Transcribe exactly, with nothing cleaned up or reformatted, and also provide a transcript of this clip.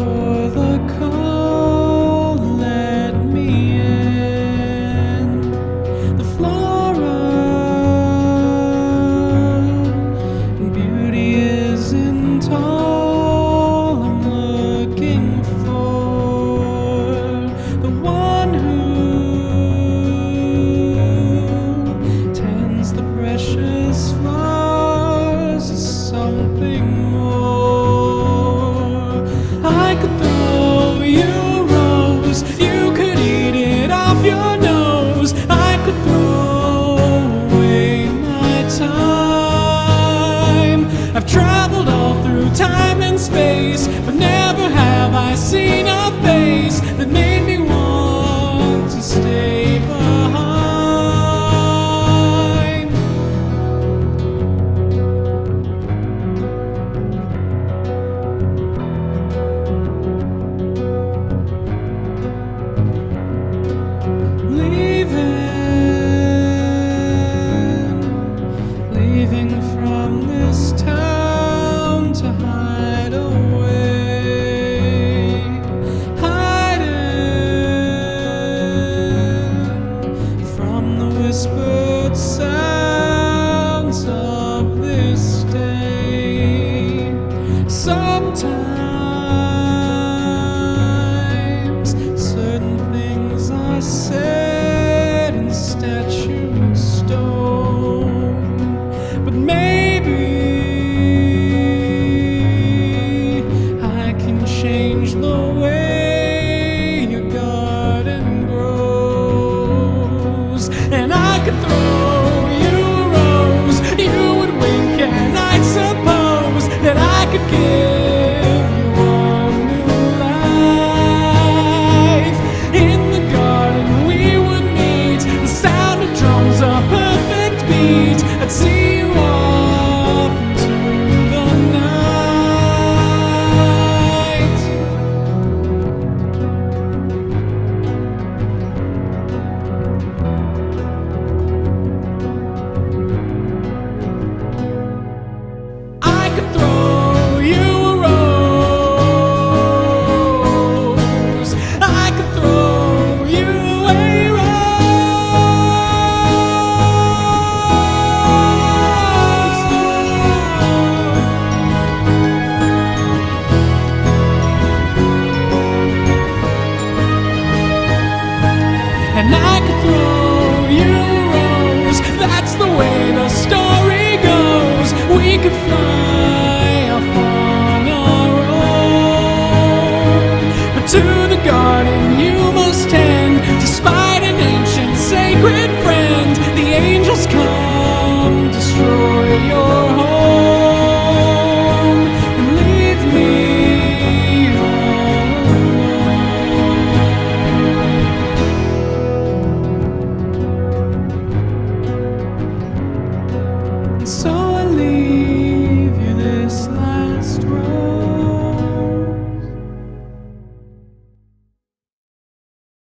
for the cold, let me in. The flora and beauty isn't all I'm looking for. The one who tends the precious flowers is something more. I could throw you a rose, you could eat it off your nose. I could throw away my time. I've traveled all through time and space, but never have I seen a face that made me want to stay behind. Leaving, leaving from this town to hide away, hiding from the whispered sounds of this day. Sometimes certain things are said in statued stone, but maybe I can change the way